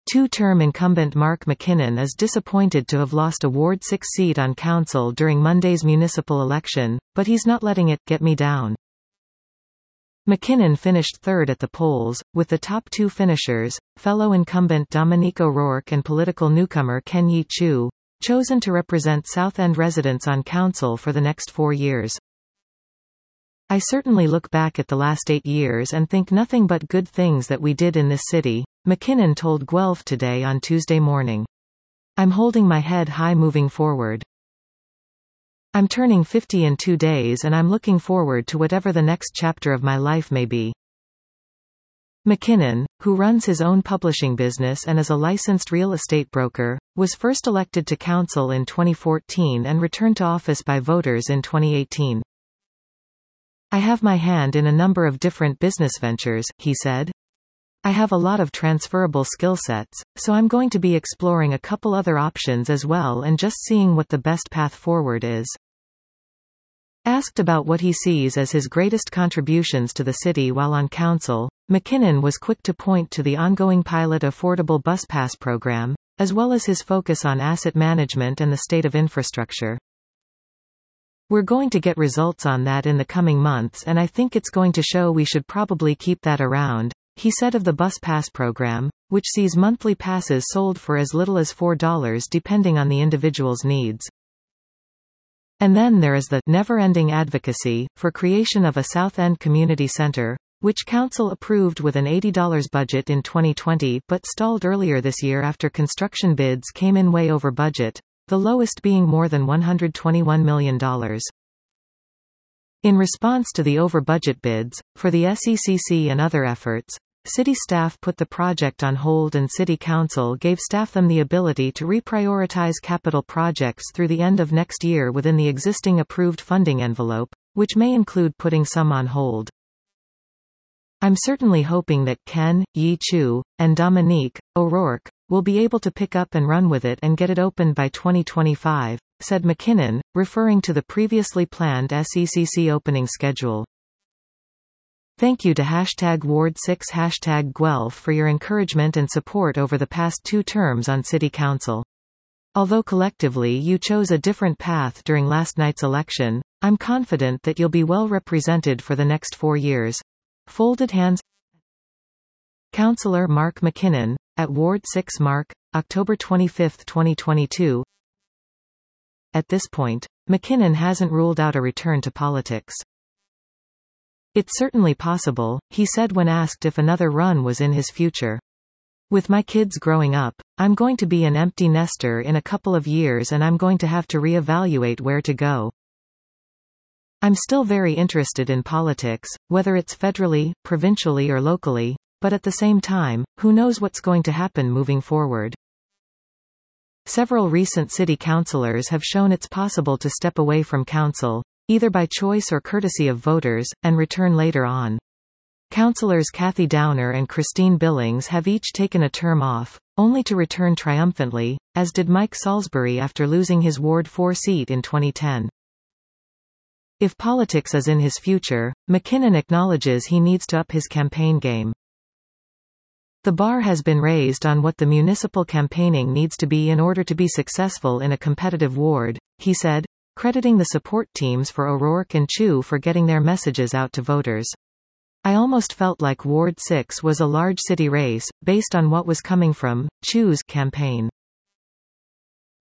Two-term incumbent Mark McKinnon is disappointed to have lost a Ward 6 seat on council during Monday's municipal election, but he's not letting it get me down. McKinnon finished third at the polls, with the top two finishers, fellow incumbent Dominique O'Rourke and political newcomer Ken Yi-Chu, chosen to represent South End residents on council for the next 4 years. I certainly look back at the last 8 years and think nothing but good things that we did in this city, McKinnon told Guelph Today on Tuesday morning. I'm holding my head high moving forward. I'm turning 50 in 2 days and I'm looking forward to whatever the next chapter of my life may be. McKinnon, who runs his own publishing business and is a licensed real estate broker, was first elected to council in 2014 and returned to office by voters in 2018. I have my hand in a number of different business ventures, he said. I have a lot of transferable skill sets, so I'm going to be exploring a couple other options as well and just seeing what the best path forward is. Asked about what he sees as his greatest contributions to the city while on council, McKinnon was quick to point to the ongoing pilot affordable bus pass program, as well as his focus on asset management and the state of infrastructure. We're going to get results on that in the coming months and I think it's going to show we should probably keep that around, he said of the bus pass program, which sees monthly passes sold for as little as $4 depending on the individual's needs. And then there is the never-ending advocacy for creation of a South End Community Center, which council approved with an $80 budget in 2020 but stalled earlier this year after construction bids came in way over budget, the lowest being more than $121 million. In response to the over-budget bids, for the SECC and other efforts, city staff put the project on hold and city council gave staff them the ability to reprioritize capital projects through the end of next year within the existing approved funding envelope, which may include putting some on hold. I'm certainly hoping that Ken, Yi-Chu, and Dominique O'Rourke will be able to pick up and run with it and get it opened by 2025, said McKinnon, referring to the previously planned SECC opening schedule. Thank you to #Ward6 #Guelph for your encouragement and support over the past 2 terms on City Council. Although collectively you chose a different path during last night's election, I'm confident that you'll be well represented for the next 4 years. Folded hands. Councillor Mark McKinnon, at Ward 6 Mark, October 25, 2022. At this point, McKinnon hasn't ruled out a return to politics. It's certainly possible, he said when asked if another run was in his future. With my kids growing up, I'm going to be an empty nester in a couple of years and I'm going to have to re-evaluate where to go. I'm still very interested in politics, whether it's federally, provincially or locally, but at the same time, who knows what's going to happen moving forward. Several recent city councillors have shown it's possible to step away from council, either by choice or courtesy of voters, and return later on. Councillors Kathy Downer and Christine Billings have each taken a term off, only to return triumphantly, as did Mike Salisbury after losing his Ward 4 seat in 2010. If politics is in his future, McKinnon acknowledges he needs to up his campaign game. The bar has been raised on what the municipal campaigning needs to be in order to be successful in a competitive ward, he said, crediting the support teams for O'Rourke and Chu for getting their messages out to voters. I almost felt like Ward 6 was a large city race, based on what was coming from Chu's campaign.